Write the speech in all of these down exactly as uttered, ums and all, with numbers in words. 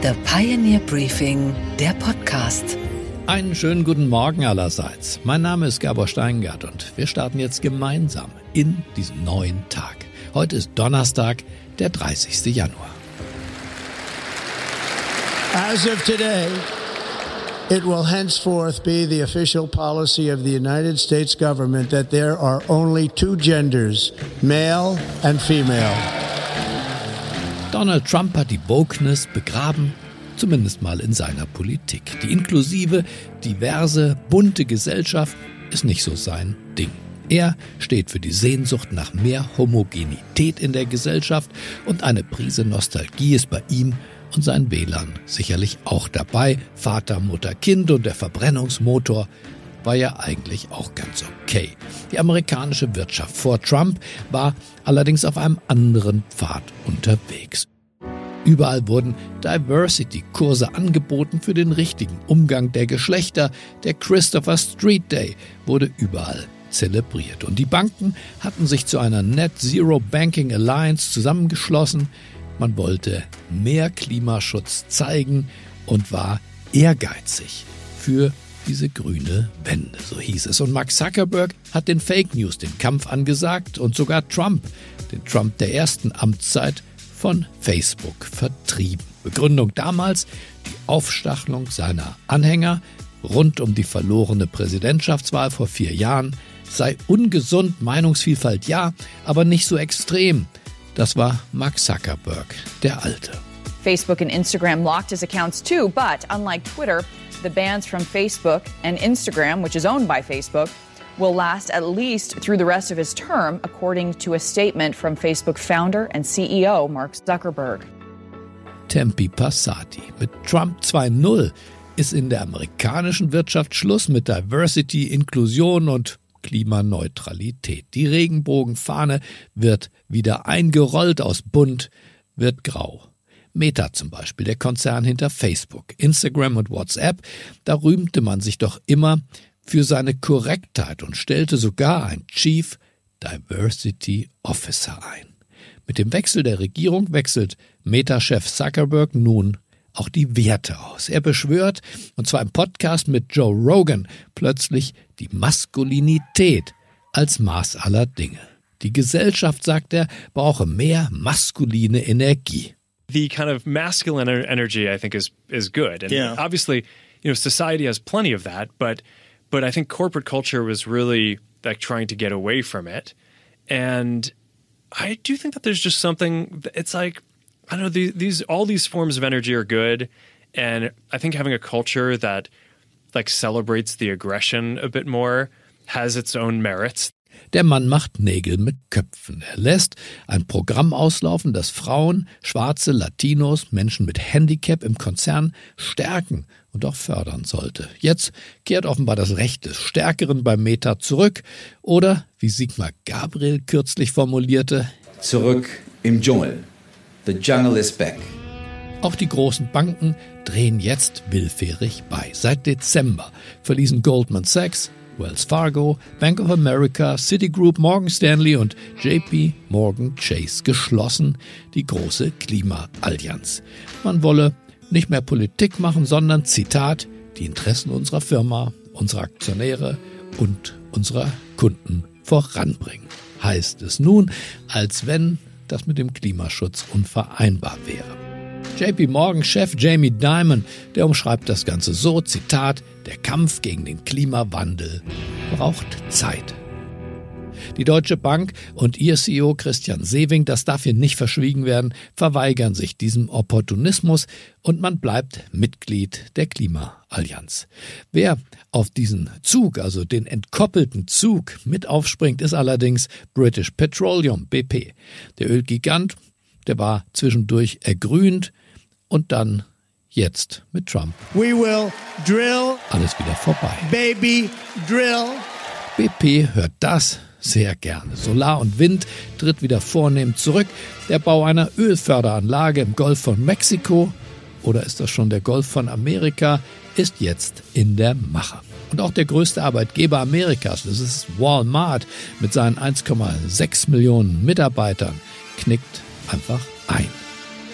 The Pioneer Briefing, der Podcast. Einen schönen guten Morgen allerseits. Mein Name ist Gabor Steingart und wir starten jetzt gemeinsam in diesen neuen Tag. Heute ist Donnerstag, der dreißigste Januar. As of today, it will henceforth be the official policy of the United States government that there are only two genders, male and female. Donald Trump hat die Wokeness begraben, zumindest mal in seiner Politik. Die inklusive, diverse, bunte Gesellschaft ist nicht so sein Ding. Er steht für die Sehnsucht nach mehr Homogenität in der Gesellschaft und eine Prise Nostalgie ist bei ihm und seinen Wählern sicherlich auch dabei. Vater, Mutter, Kind und der Verbrennungsmotor war ja eigentlich auch ganz okay. Die amerikanische Wirtschaft vor Trump war allerdings auf einem anderen Pfad unterwegs. Überall wurden Diversity-Kurse angeboten für den richtigen Umgang der Geschlechter. Der Christopher Street Day wurde überall zelebriert. Und die Banken hatten sich zu einer Net Zero Banking Alliance zusammengeschlossen. Man wollte mehr Klimaschutz zeigen und war ehrgeizig für diese grüne Wende, so hieß es. Und Mark Zuckerberg hat den Fake News den Kampf angesagt und sogar Trump, den Trump der ersten Amtszeit, von Facebook vertrieben. Begründung damals die Aufstachelung seiner Anhänger rund um die verlorene Präsidentschaftswahl vor vier Jahren sei ungesund, Meinungsvielfalt ja, aber nicht so extrem. Das war Mark Zuckerberg, der Alte. Facebook and Instagram locked his accounts too, but unlike Twitter, the bans from Facebook and Instagram, which is owned by Facebook, will last at least through the rest of his term, according to a statement from Facebook founder and C E O Mark Zuckerberg. Tempi passati. Mit Trump zwei Punkt null ist in der amerikanischen Wirtschaft Schluss mit Diversity, Inklusion und Klimaneutralität. Die Regenbogenfahne wird wieder eingerollt, aus bunt wird grau. Meta zum Beispiel, der Konzern hinter Facebook, Instagram und WhatsApp, da rühmte man sich doch immer für seine Korrektheit und stellte sogar einen Chief Diversity Officer ein. Mit dem Wechsel der Regierung wechselt Meta-Chef Zuckerberg nun auch die Werte aus. Er beschwört, und zwar im Podcast mit Joe Rogan, plötzlich die Maskulinität als Maß aller Dinge. Die Gesellschaft, sagt er, brauche mehr maskuline Energie. The kind of masculine energy, I think, is is good. And yeah. obviously, you know, society has plenty of that, but but I think corporate culture was really like trying to get away from it. And I do think that there's just something, it's like, I don't know, these, these all these forms of energy are good. And I think having a culture that like celebrates the aggression a bit more has its own merits. Der Mann macht Nägel mit Köpfen. Er lässt ein Programm auslaufen, das Frauen, Schwarze, Latinos, Menschen mit Handicap im Konzern stärken und auch fördern sollte. Jetzt kehrt offenbar das Recht des Stärkeren bei Meta zurück. Oder, wie Sigmar Gabriel kürzlich formulierte, zurück im Dschungel. The jungle is back. Auch die großen Banken drehen jetzt willfährig bei. Seit Dezember verließen Goldman Sachs, Wells Fargo, Bank of America, Citigroup, Morgan Stanley und J P Morgan Chase geschlossen die große Klimaallianz. Man wolle nicht mehr Politik machen, sondern, Zitat, die Interessen unserer Firma, unserer Aktionäre und unserer Kunden voranbringen. Heißt es nun, als wenn das mit dem Klimaschutz unvereinbar wäre. J P Morgan-Chef Jamie Dimon, der umschreibt das Ganze so, Zitat, der Kampf gegen den Klimawandel braucht Zeit. Die Deutsche Bank und ihr C E O Christian Sewing, das darf hier nicht verschwiegen werden, verweigern sich diesem Opportunismus und man bleibt Mitglied der Klimaallianz. Wer auf diesen Zug, also den entkoppelten Zug, mit aufspringt, ist allerdings British Petroleum, B P. Der Ölgigant, der war zwischendurch ergrünt und dann jetzt mit Trump. We will drill. Alles wieder vorbei. Baby, drill. B P hört das sehr gerne. Solar und Wind tritt wieder vornehm zurück. Der Bau einer Ölförderanlage im Golf von Mexiko, oder ist das schon der Golf von Amerika, ist jetzt in der Mache. Und auch der größte Arbeitgeber Amerikas, das ist Walmart mit seinen eins Komma sechs Millionen Mitarbeitern, knickt einfach ein.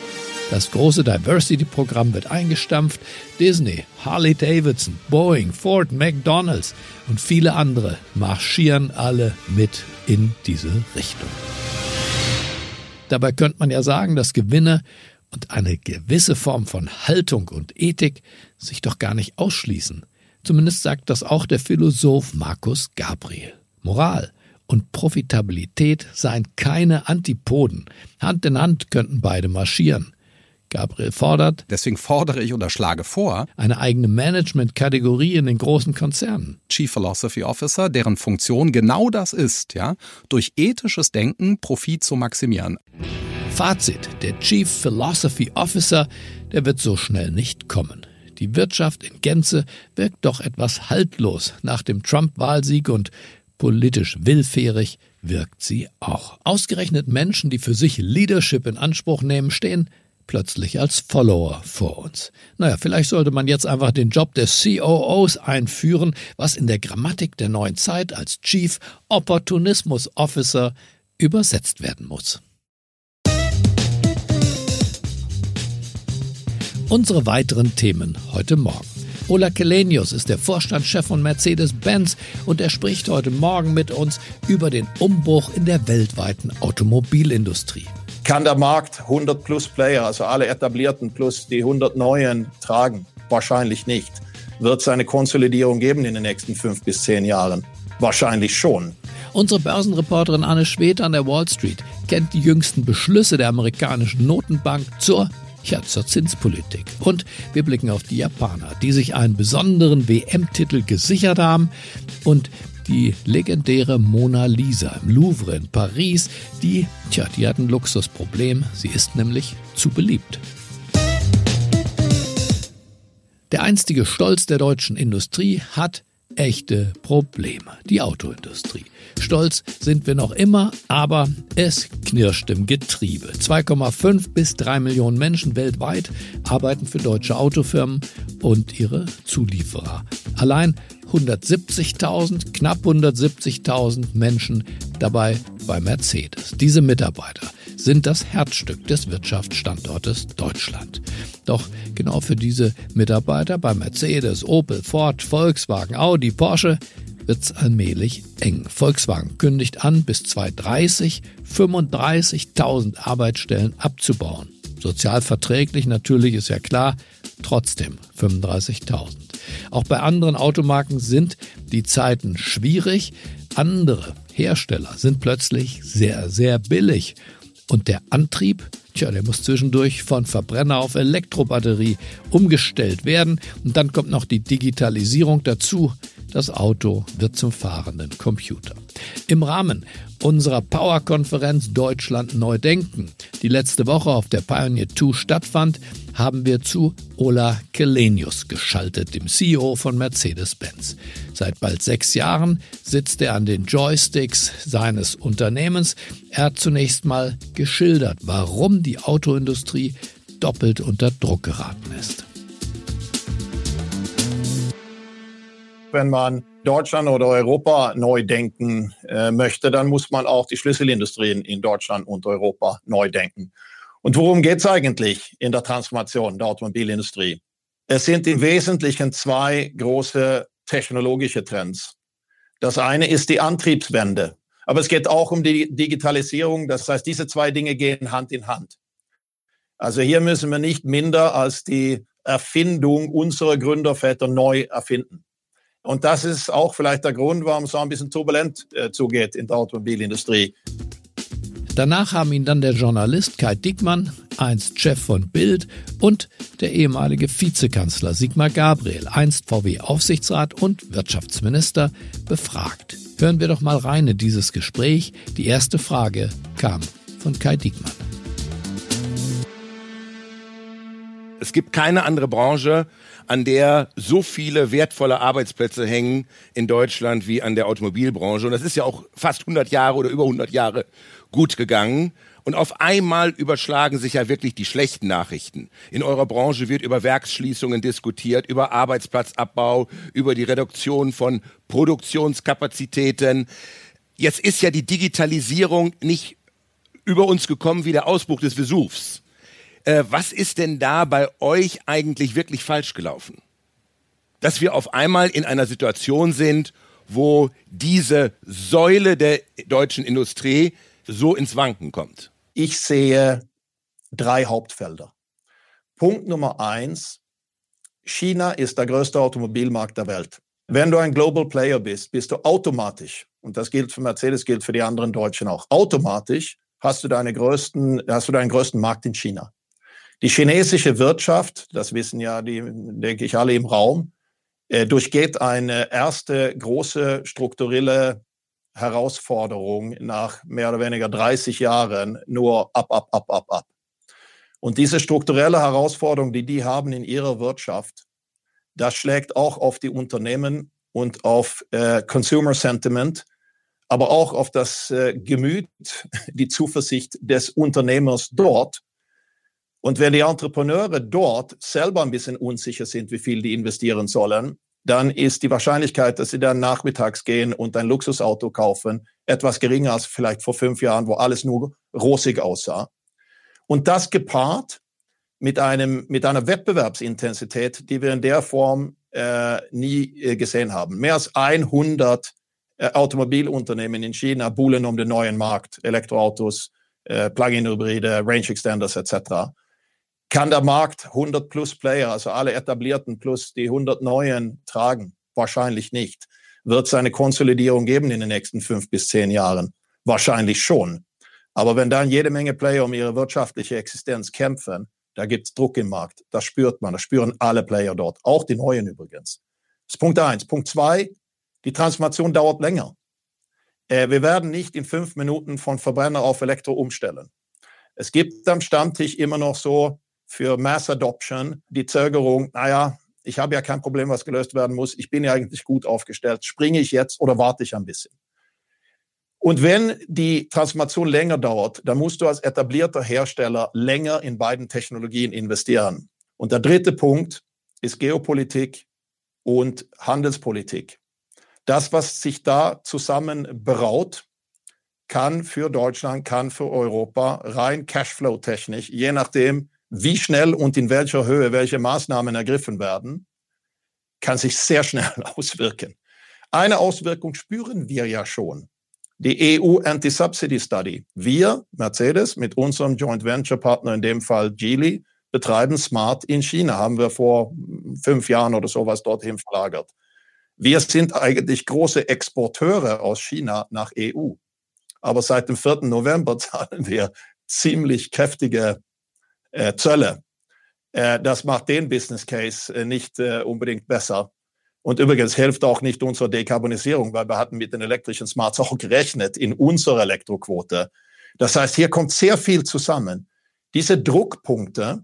Das große Diversity-Programm wird eingestampft. Disney, Harley-Davidson, Boeing, Ford, McDonald's und viele andere marschieren alle mit in diese Richtung. Dabei könnte man ja sagen, dass Gewinne und eine gewisse Form von Haltung und Ethik sich doch gar nicht ausschließen. Zumindest sagt das auch der Philosoph Markus Gabriel. Moral und Profitabilität seien keine Antipoden. Hand in Hand könnten beide marschieren. Gabriel fordert, deswegen fordere ich oder schlage vor, eine eigene Management-Kategorie in den großen Konzernen. Chief Philosophy Officer, deren Funktion genau das ist, ja, durch ethisches Denken Profit zu maximieren. Fazit, der Chief Philosophy Officer, der wird so schnell nicht kommen. Die Wirtschaft in Gänze wirkt doch etwas haltlos nach dem Trump-Wahlsieg und politisch willfährig wirkt sie auch. Ausgerechnet Menschen, die für sich Leadership in Anspruch nehmen, stehen plötzlich als Follower vor uns. Naja, vielleicht sollte man jetzt einfach den Job des C O Os einführen, was in der Grammatik der neuen Zeit als Chief Opportunismus Officer übersetzt werden muss. Unsere weiteren Themen heute Morgen. Ola Källenius ist der Vorstandschef von Mercedes-Benz und er spricht heute Morgen mit uns über den Umbruch in der weltweiten Automobilindustrie. Kann der Markt hundert plus Player, also alle etablierten plus die hundert neuen, tragen? Wahrscheinlich nicht. Wird es eine Konsolidierung geben in den nächsten fünf bis zehn Jahren? Wahrscheinlich schon. Unsere Börsenreporterin Anne Schwed an der Wall Street kennt die jüngsten Beschlüsse der amerikanischen Notenbank zur Ja, zur Zinspolitik. Und wir blicken auf die Japaner, die sich einen besonderen W M-Titel gesichert haben und die legendäre Mona Lisa im Louvre in Paris, die, tja, die hat ein Luxusproblem. Sie ist nämlich zu beliebt. Der einstige Stolz der deutschen Industrie hat echte Probleme. Die Autoindustrie. Stolz sind wir noch immer, aber es knirscht im Getriebe. zwei Komma fünf bis drei Millionen Menschen weltweit arbeiten für deutsche Autofirmen und ihre Zulieferer. Allein hundertsiebzigtausend, knapp hundertsiebzigtausend Menschen dabei bei Mercedes. Diese Mitarbeiter sind das Herzstück des Wirtschaftsstandortes Deutschland. Doch genau für diese Mitarbeiter bei Mercedes, Opel, Ford, Volkswagen, Audi, Porsche wird's allmählich eng. Volkswagen kündigt an, bis zweitausenddreißig fünfunddreißigtausend Arbeitsstellen abzubauen. Sozial verträglich natürlich, ist ja klar, trotzdem fünfunddreißigtausend. Auch bei anderen Automarken sind die Zeiten schwierig. Andere Hersteller sind plötzlich sehr, sehr billig. Und der Antrieb, tja, der muss zwischendurch von Verbrenner auf Elektrobatterie umgestellt werden. Und dann kommt noch die Digitalisierung dazu. Das Auto wird zum fahrenden Computer. Im Rahmen unserer Power-Konferenz Deutschland neu denken, die letzte Woche auf der Pioneer zwei stattfand, haben wir zu Ola Källenius geschaltet, dem C E O von Mercedes-Benz. Seit bald sechs Jahren sitzt er an den Joysticks seines Unternehmens. Er hat zunächst mal geschildert, warum die Autoindustrie doppelt unter Druck geraten ist. Wenn man Deutschland oder Europa neu denken äh, möchte, dann muss man auch die Schlüsselindustrien in Deutschland und Europa neu denken. Und worum geht es eigentlich in der Transformation der Automobilindustrie? Es sind im Wesentlichen zwei große technologische Trends. Das eine ist die Antriebswende, aber es geht auch um die Digitalisierung. Das heißt, diese zwei Dinge gehen Hand in Hand. Also hier müssen wir nicht minder als die Erfindung unserer Gründerväter neu erfinden. Und das ist auch vielleicht der Grund, warum es so ein bisschen turbulent äh, zugeht in der Automobilindustrie. Danach haben ihn dann der Journalist Kai Diekmann, einst Chef von Bild, und der ehemalige Vizekanzler Sigmar Gabriel, einst V W-Aufsichtsrat und Wirtschaftsminister, befragt. Hören wir doch mal rein in dieses Gespräch. Die erste Frage kam von Kai Diekmann. Es gibt keine andere Branche, an der so viele wertvolle Arbeitsplätze hängen in Deutschland wie an der Automobilbranche. Und das ist ja auch fast hundert Jahre oder über hundert Jahre gut gegangen. Und auf einmal überschlagen sich ja wirklich die schlechten Nachrichten. In eurer Branche wird über Werksschließungen diskutiert, über Arbeitsplatzabbau, über die Reduktion von Produktionskapazitäten. Jetzt ist ja die Digitalisierung nicht über uns gekommen wie der Ausbruch des Vesuvs. Äh, was ist denn da bei euch eigentlich wirklich falsch gelaufen? Dass wir auf einmal in einer Situation sind, wo diese Säule der deutschen Industrie so ins Wanken kommt? Ich sehe drei Hauptfelder. Punkt Nummer eins, China ist der größte Automobilmarkt der Welt. Wenn du ein Global Player bist, bist du automatisch, und das gilt für Mercedes, gilt für die anderen Deutschen auch, automatisch hast du deine größten, hast du deinen größten Markt in China. Die chinesische Wirtschaft, das wissen ja die, denke ich, alle im Raum, äh, durchgeht eine erste große strukturelle Herausforderung nach mehr oder weniger dreißig Jahren nur ab, ab, ab, ab, ab. Und diese strukturelle Herausforderung, die die haben in ihrer Wirtschaft, das schlägt auch auf die Unternehmen und auf äh, Consumer Sentiment, aber auch auf das äh, Gemüt, die Zuversicht des Unternehmers dort. Und wenn die Entrepreneure dort selber ein bisschen unsicher sind, wie viel die investieren sollen, dann ist die Wahrscheinlichkeit, dass sie dann nachmittags gehen und ein Luxusauto kaufen, etwas geringer als vielleicht vor fünf Jahren, wo alles nur rosig aussah. Und das gepaart mit einem, mit einer Wettbewerbsintensität, die wir in der Form äh, nie äh, gesehen haben. Mehr als hundert äh, Automobilunternehmen in China buhlen um den neuen Markt, Elektroautos, äh, Plug-in-Hybride, Range Extenders et cetera. Kann der Markt hundert plus Player, also alle etablierten plus die hundert neuen tragen? Wahrscheinlich nicht. Wird es eine Konsolidierung geben in den nächsten fünf bis zehn Jahren? Wahrscheinlich schon. Aber wenn dann jede Menge Player um ihre wirtschaftliche Existenz kämpfen, da gibt es Druck im Markt. Das spürt man, das spüren alle Player dort, auch die neuen übrigens. Das ist Punkt eins. Punkt zwei, die Transformation dauert länger. Äh, wir werden nicht in fünf Minuten von Verbrenner auf Elektro umstellen. Es gibt am Stammtisch immer noch so für Mass Adoption die Zögerung, naja, ich habe ja kein Problem, was gelöst werden muss, ich bin ja eigentlich gut aufgestellt, springe ich jetzt oder warte ich ein bisschen? Und wenn die Transformation länger dauert, dann musst du als etablierter Hersteller länger in beiden Technologien investieren. Und der dritte Punkt ist Geopolitik und Handelspolitik. Das, was sich da zusammen braut, kann für Deutschland, kann für Europa rein Cashflow-technisch, je nachdem, wie schnell und in welcher Höhe welche Maßnahmen ergriffen werden, kann sich sehr schnell auswirken. Eine Auswirkung spüren wir ja schon. Die E U Anti-Subsidy Study. Wir, Mercedes, mit unserem Joint Venture Partner, in dem Fall Geely, betreiben Smart in China. Haben wir vor fünf Jahren oder sowas dorthin verlagert. Wir sind eigentlich große Exporteure aus China nach E U. Aber seit dem vierten November zahlen wir ziemlich kräftige äh, Zölle. Äh, das macht den Business Case äh, nicht äh, unbedingt besser. Und übrigens hilft auch nicht unsere Dekarbonisierung, weil wir hatten mit den elektrischen Smarts auch gerechnet in unserer Elektroquote. Das heißt, hier kommt sehr viel zusammen. Diese Druckpunkte,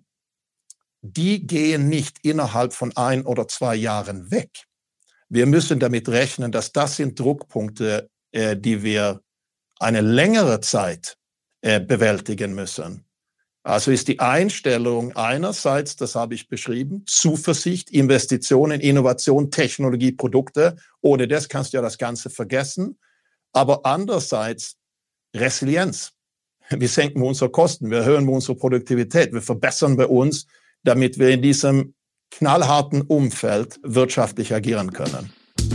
die gehen nicht innerhalb von ein oder zwei Jahren weg. Wir müssen damit rechnen, dass das sind Druckpunkte, äh, die wir eine längere Zeit äh, bewältigen müssen. Also ist die Einstellung einerseits, das habe ich beschrieben, Zuversicht, Investitionen, Innovation, Technologie, Produkte. Ohne das kannst du ja das Ganze vergessen. Aber andererseits Resilienz. Wir senken unsere Kosten, wir erhöhen unsere Produktivität, wir verbessern bei uns, damit wir in diesem knallharten Umfeld wirtschaftlich agieren können.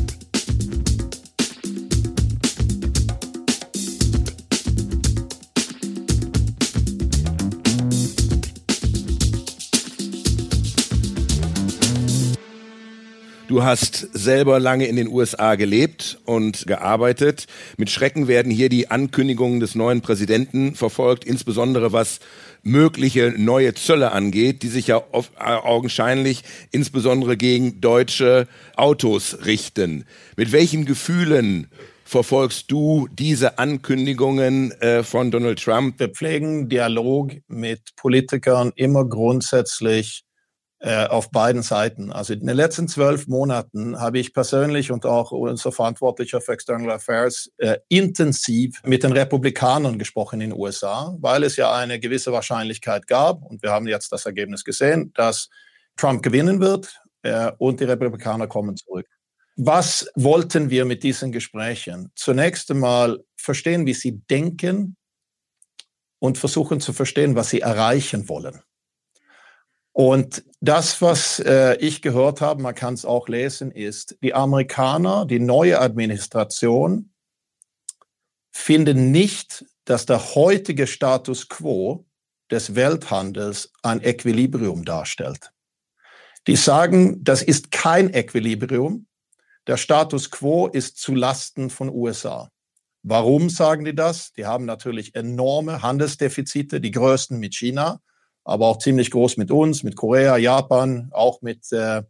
Du hast selber lange in den U S A gelebt und gearbeitet. Mit Schrecken werden hier die Ankündigungen des neuen Präsidenten verfolgt, insbesondere was mögliche neue Zölle angeht, die sich ja oft, äh, augenscheinlich insbesondere gegen deutsche Autos richten. Mit welchen Gefühlen verfolgst du diese Ankündigungen äh, von Donald Trump? Wir pflegen Dialog mit Politikern immer grundsätzlich auf beiden Seiten. Also in den letzten zwölf Monaten habe ich persönlich und auch unser Verantwortlicher für External Affairs äh, intensiv mit den Republikanern gesprochen in den U S A, weil es ja eine gewisse Wahrscheinlichkeit gab, und wir haben jetzt das Ergebnis gesehen, dass Trump gewinnen wird äh, und die Republikaner kommen zurück. Was wollten wir mit diesen Gesprächen? Zunächst einmal verstehen, wie sie denken und versuchen zu verstehen, was sie erreichen wollen. Und das, was äh, ich gehört habe, man kann es auch lesen, ist, die Amerikaner, die neue Administration, finden nicht, dass der heutige Status quo des Welthandels ein Equilibrium darstellt. Die sagen, das ist kein Equilibrium. Der Status quo ist zu Lasten von U S A. Warum sagen die das? Die haben natürlich enorme Handelsdefizite, die größten mit China, aber auch ziemlich groß mit uns, mit Korea, Japan, auch mit äh,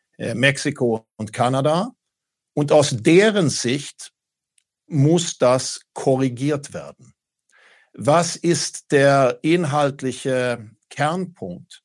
Mexiko und Kanada. Und aus deren Sicht muss das korrigiert werden. Was ist der inhaltliche Kernpunkt?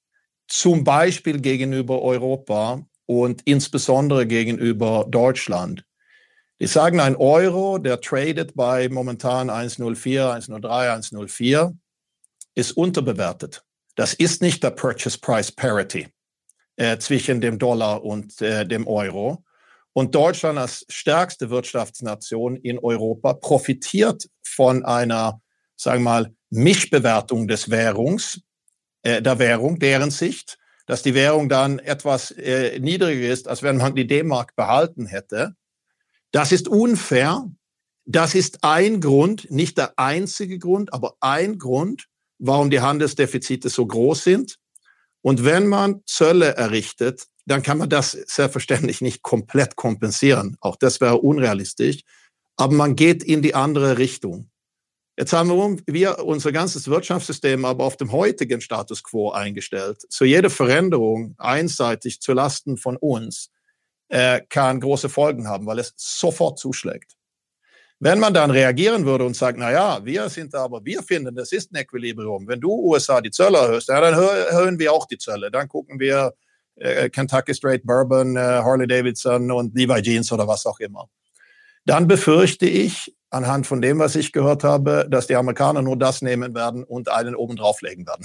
Zum Beispiel gegenüber Europa und insbesondere gegenüber Deutschland. Die sagen, ein Euro, der tradet bei momentan eins Komma null vier, eins Komma null drei, eins Komma null vier, ist unterbewertet. Das ist nicht der Purchase Price Parity äh, zwischen dem Dollar und äh, dem Euro. Und Deutschland als stärkste Wirtschaftsnation in Europa profitiert von einer, sagen wir mal, Mischbewertung des Währungs, äh, der Währung, deren Sicht, dass die Währung dann etwas äh, niedriger ist, als wenn man die D-Mark behalten hätte. Das ist unfair. Das ist ein Grund, nicht der einzige Grund, aber ein Grund, warum die Handelsdefizite so groß sind. Und wenn man Zölle errichtet, dann kann man das selbstverständlich nicht komplett kompensieren. Auch das wäre unrealistisch. Aber man geht in die andere Richtung. Jetzt haben wir unser ganzes Wirtschaftssystem aber auf dem heutigen Status quo eingestellt. So jede Veränderung einseitig zu Lasten von uns äh, kann große Folgen haben, weil es sofort zuschlägt. Wenn man dann reagieren würde und sagt, na ja, wir sind aber, wir finden, das ist ein Equilibrium. Wenn du U S A die Zölle erhöhst, ja, dann erhöhen wir auch die Zölle. Dann gucken wir äh, Kentucky Straight Bourbon, äh, Harley Davidson und Levi Jeans oder was auch immer. Dann befürchte ich, anhand von dem, was ich gehört habe, dass die Amerikaner nur das nehmen werden und einen oben drauflegen werden.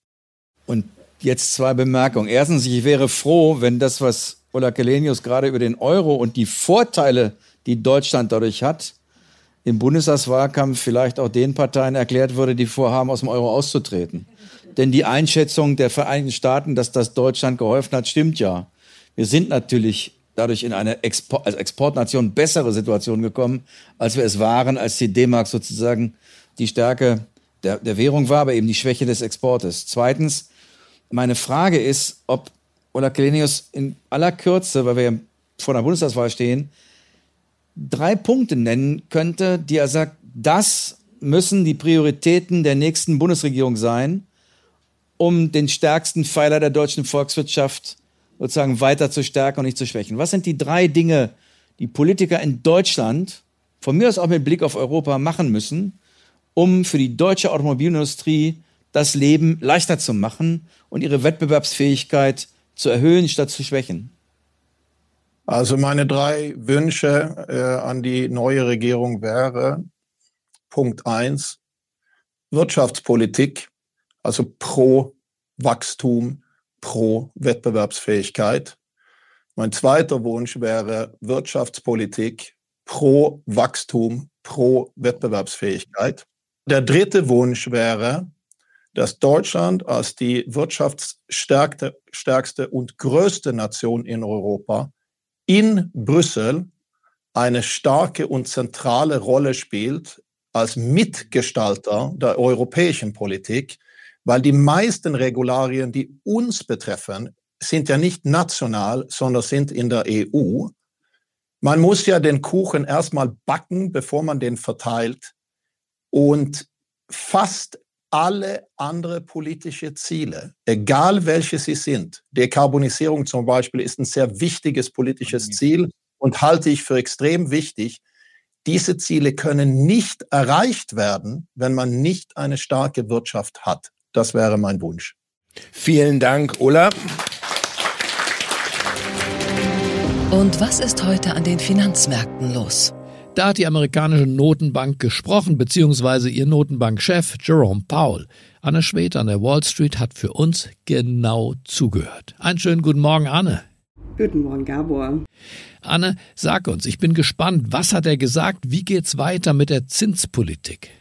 Und jetzt zwei Bemerkungen. Erstens, ich wäre froh, wenn das, was Ola Källenius gerade über den Euro und die Vorteile, die Deutschland dadurch hat, im Bundestagswahlkampf vielleicht auch den Parteien erklärt würde, die vorhaben, aus dem Euro auszutreten. Denn die Einschätzung der Vereinigten Staaten, dass das Deutschland geholfen hat, stimmt ja. Wir sind natürlich dadurch in eine Export, als Exportnation bessere Situation gekommen, als wir es waren, als die D-Mark sozusagen die Stärke der, der Währung war, aber eben die Schwäche des Exportes. Zweitens, meine Frage ist, ob Ola Källenius in aller Kürze, weil wir ja vor der Bundestagswahl stehen, drei Punkte nennen könnte, die er sagt, das müssen die Prioritäten der nächsten Bundesregierung sein, um den stärksten Pfeiler der deutschen Volkswirtschaft sozusagen weiter zu stärken und nicht zu schwächen. Was sind die drei Dinge, die Politiker in Deutschland, von mir aus auch mit Blick auf Europa, machen müssen, um für die deutsche Automobilindustrie das Leben leichter zu machen und ihre Wettbewerbsfähigkeit zu erhöhen, statt zu schwächen? Also meine drei Wünsche äh, an die neue Regierung wäre, Punkt eins, Wirtschaftspolitik, also pro Wachstum, pro Wettbewerbsfähigkeit. Mein zweiter Wunsch wäre Wirtschaftspolitik pro Wachstum, pro Wettbewerbsfähigkeit. Der dritte Wunsch wäre, dass Deutschland als die wirtschaftsstärkste stärkste und größte Nation in Europa in Brüssel eine starke und zentrale Rolle spielt als Mitgestalter der europäischen Politik, weil die meisten Regularien, die uns betreffen, sind ja nicht national, sondern sind in der E U. Man muss ja den Kuchen erstmal backen, bevor man den verteilt. Und fast alle andere politische Ziele, egal welche sie sind, Dekarbonisierung zum Beispiel ist ein sehr wichtiges politisches Ziel und halte ich für extrem wichtig. Diese Ziele können nicht erreicht werden, wenn man nicht eine starke Wirtschaft hat. Das wäre mein Wunsch. Vielen Dank, Ola. Und was ist heute an den Finanzmärkten los? Da hat die amerikanische Notenbank gesprochen, beziehungsweise ihr Notenbankchef Jerome Powell. Anne Schwed an der Wall Street hat für uns genau zugehört. Einen schönen guten Morgen, Anne. Guten Morgen, Gabor. Anne, sag uns, ich bin gespannt, was hat er gesagt? Wie geht's weiter mit der Zinspolitik?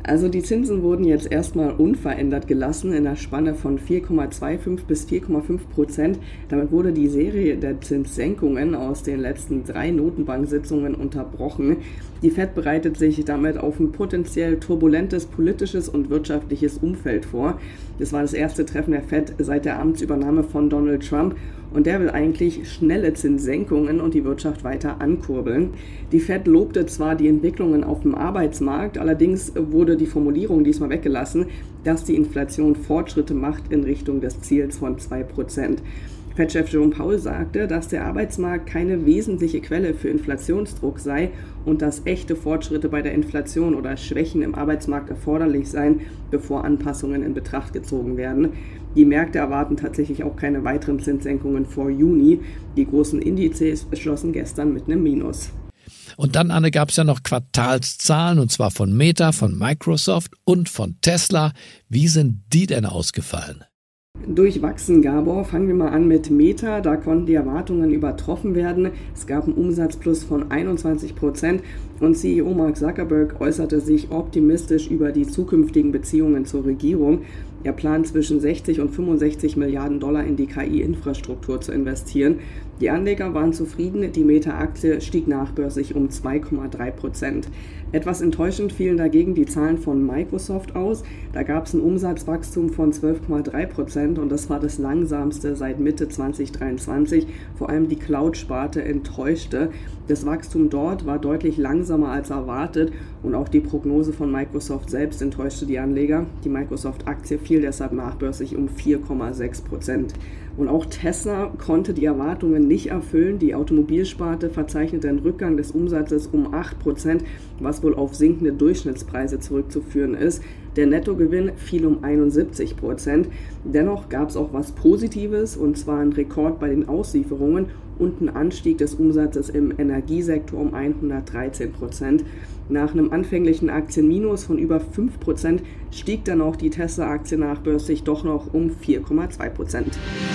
Also die Zinsen wurden jetzt erstmal unverändert gelassen in der Spanne von vier Komma fünfundzwanzig bis vier Komma fünf Prozent. Damit wurde die Serie der Zinssenkungen aus den letzten drei Notenbank-Sitzungen unterbrochen. Die Fed bereitet sich damit auf ein potenziell turbulentes politisches und wirtschaftliches Umfeld vor. Das war das erste Treffen der Fed seit der Amtsübernahme von Donald Trump. Und der will eigentlich schnelle Zinssenkungen und die Wirtschaft weiter ankurbeln. Die Fed lobte zwar die Entwicklungen auf dem Arbeitsmarkt, allerdings wurde die Formulierung diesmal weggelassen, dass die Inflation Fortschritte macht in Richtung des Ziels von zwei Prozent. Fed-Chef Jerome Powell sagte, dass der Arbeitsmarkt keine wesentliche Quelle für Inflationsdruck sei und dass echte Fortschritte bei der Inflation oder Schwächen im Arbeitsmarkt erforderlich seien, bevor Anpassungen in Betracht gezogen werden. Die Märkte erwarten tatsächlich auch keine weiteren Zinssenkungen vor Juni. Die großen Indizes schlossen gestern mit einem Minus. Und dann, Anne, gab es ja noch Quartalszahlen, und zwar von Meta, von Microsoft und von Tesla. Wie sind die denn ausgefallen? Durchwachsen, Gabor. Fangen wir mal an mit Meta. Da konnten die Erwartungen übertroffen werden. Es gab einen Umsatzplus von einundzwanzig Prozent und C E O Mark Zuckerberg äußerte sich optimistisch über die zukünftigen Beziehungen zur Regierung. Er plant zwischen sechzig und fünfundsechzig Milliarden Dollar in die K I-Infrastruktur zu investieren. Die Anleger waren zufrieden, die Meta-Aktie stieg nachbörslich um zwei Komma drei Prozent. Etwas enttäuschend fielen dagegen die Zahlen von Microsoft aus. Da gab es ein Umsatzwachstum von zwölf Komma drei Prozent und das war das langsamste seit Mitte zwanzig dreiundzwanzig. Vor allem die Cloud-Sparte enttäuschte. Das Wachstum dort war deutlich langsamer als erwartet und auch die Prognose von Microsoft selbst enttäuschte die Anleger. Die Microsoft-Aktie fiel deshalb nachbörslich um vier Komma sechs Prozent. Und auch Tesla konnte die Erwartungen nicht erfüllen. Die Automobilsparte verzeichnete einen Rückgang des Umsatzes um acht Prozent, was wohl auf sinkende Durchschnittspreise zurückzuführen ist. Der Nettogewinn fiel um einundsiebzig Prozent. Dennoch gab es auch was Positives, und zwar ein Rekord bei den Auslieferungen und ein Anstieg des Umsatzes im Energiesektor um hundertdreizehn Prozent. Nach einem anfänglichen Aktienminus von über fünf Prozent stieg dann auch die Tesla-Aktie nachbörslich doch noch um vier Komma zwei Prozent.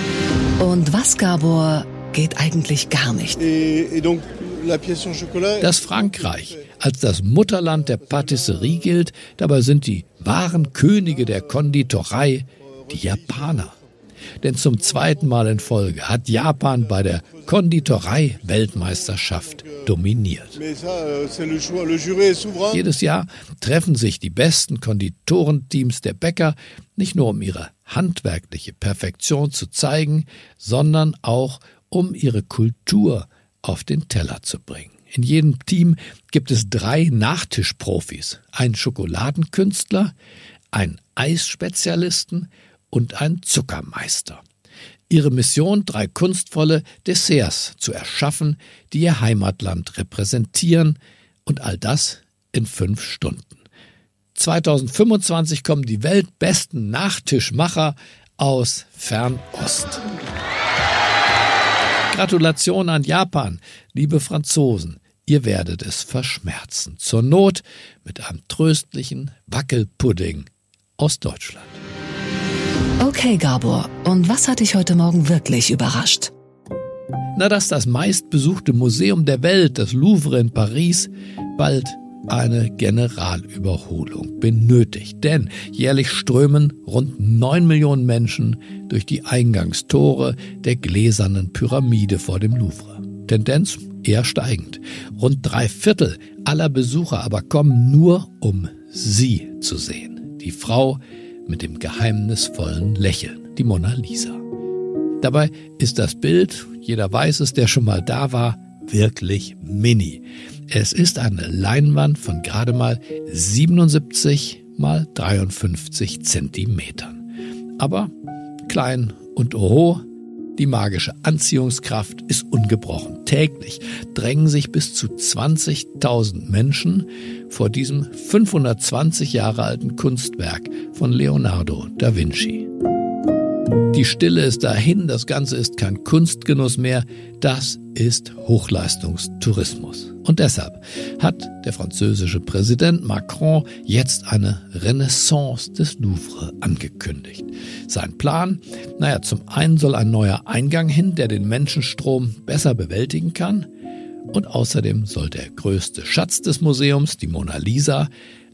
Und was, Gabor, geht eigentlich gar nicht? Dass Frankreich als das Mutterland der Patisserie gilt, dabei sind die wahren Könige der Konditorei die Japaner. Denn zum zweiten Mal in Folge hat Japan bei der Konditorei-Weltmeisterschaft dominiert. Jedes Jahr treffen sich die besten Konditorenteams der Bäcker nicht nur um ihre handwerkliche Perfektion zu zeigen, sondern auch um ihre Kultur auf den Teller zu bringen. In jedem Team gibt es drei Nachtischprofis, einen Schokoladenkünstler, einen Eisspezialisten und einen Zuckermeister. Ihre Mission, drei kunstvolle Desserts zu erschaffen, die ihr Heimatland repräsentieren, und all das in fünf Stunden. zweitausendfünfundzwanzig kommen die weltbesten Nachtischmacher aus Fernost. Gratulation an Japan, liebe Franzosen, ihr werdet es verschmerzen. Zur Not mit einem tröstlichen Wackelpudding aus Deutschland. Okay, Gabor, und was hat dich heute Morgen wirklich überrascht? Na, dass das meistbesuchte Museum der Welt, das Louvre in Paris, bald eine Generalüberholung benötigt. Denn jährlich strömen rund neun Millionen Menschen durch die Eingangstore der gläsernen Pyramide vor dem Louvre. Tendenz eher steigend. Rund drei Viertel aller Besucher aber kommen nur, um sie zu sehen. Die Frau mit dem geheimnisvollen Lächeln, die Mona Lisa. Dabei ist das Bild, jeder weiß es, der schon mal da war, wirklich mini. Es ist eine Leinwand von gerade mal siebenundsiebzig mal dreiundfünfzig Zentimetern. Aber klein und oho, die magische Anziehungskraft ist ungebrochen. Täglich drängen sich bis zu zwanzigtausend Menschen vor diesem fünfhundertzwanzig Jahre alten Kunstwerk von Leonardo da Vinci. Die Stille ist dahin, das Ganze ist kein Kunstgenuss mehr, das ist Hochleistungstourismus. Und deshalb hat der französische Präsident Macron jetzt eine Renaissance des Louvre angekündigt. Sein Plan? Naja, zum einen soll ein neuer Eingang hin, der den Menschenstrom besser bewältigen kann. Und außerdem soll der größte Schatz des Museums, die Mona Lisa,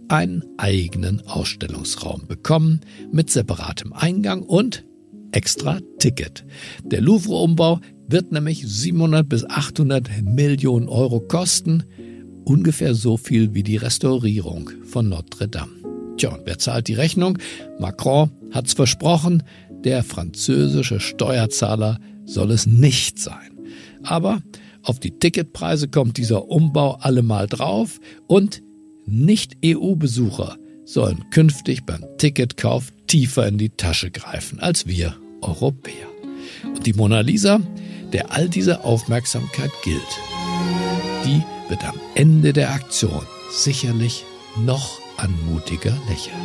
einen eigenen Ausstellungsraum bekommen mit separatem Eingang und extra Ticket. Der Louvre-Umbau wird nämlich siebenhundert bis achthundert Millionen Euro kosten, ungefähr so viel wie die Restaurierung von Notre Dame. Tja, und wer zahlt die Rechnung? Macron hat's versprochen, der französische Steuerzahler soll es nicht sein. Aber auf die Ticketpreise kommt dieser Umbau allemal drauf und Nicht-E U-Besucher sollen künftig beim Ticketkauf tiefer in die Tasche greifen als wir Europäer. Und die Mona Lisa, der all diese Aufmerksamkeit gilt, die wird am Ende der Aktion sicherlich noch anmutiger lächeln.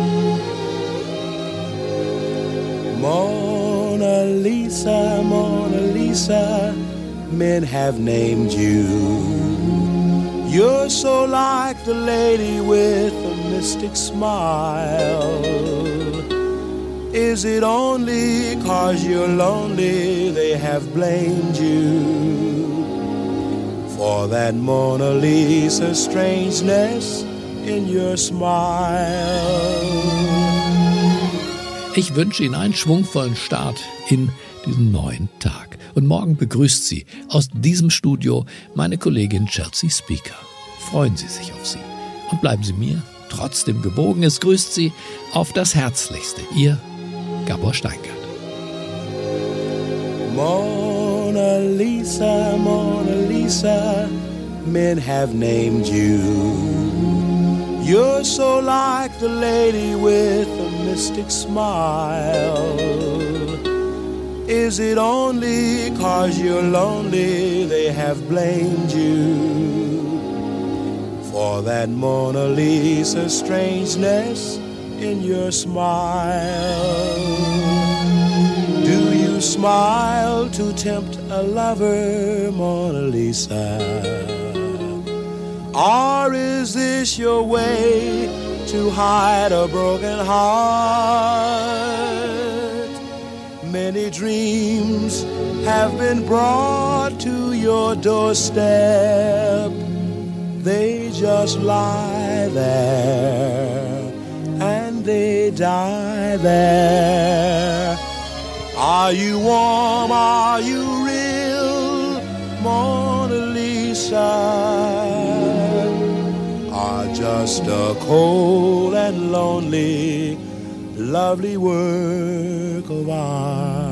Mona Lisa, Mona Lisa, men have named you. You're so like the lady with a mystic smile. Is it only 'cause you're lonely they have blamed you for that Mona Lisa strangeness in your smile? Ich wünsche Ihnen einen schwungvollen Start in diesen neuen Tag. Und morgen begrüßt Sie aus diesem Studio meine Kollegin Chelsea Speaker. Freuen Sie sich auf sie und bleiben Sie mir trotzdem gewogen. Es grüßt Sie auf das Herzlichste. Ihr Gabor Steingart. Mona Lisa, Mona Lisa, men have named you. You're so like the lady with a mystic smile. Is it only 'cause you're lonely they have blamed you for that Mona Lisa strangeness in your smile? Do you smile to tempt a lover, Mona Lisa? Or is this your way to hide a broken heart? Many dreams have been brought to your doorstep. They just lie there and they die there. Are you warm? Are you real, Mona Lisa? Or just a cold and lonely, lovely work of art?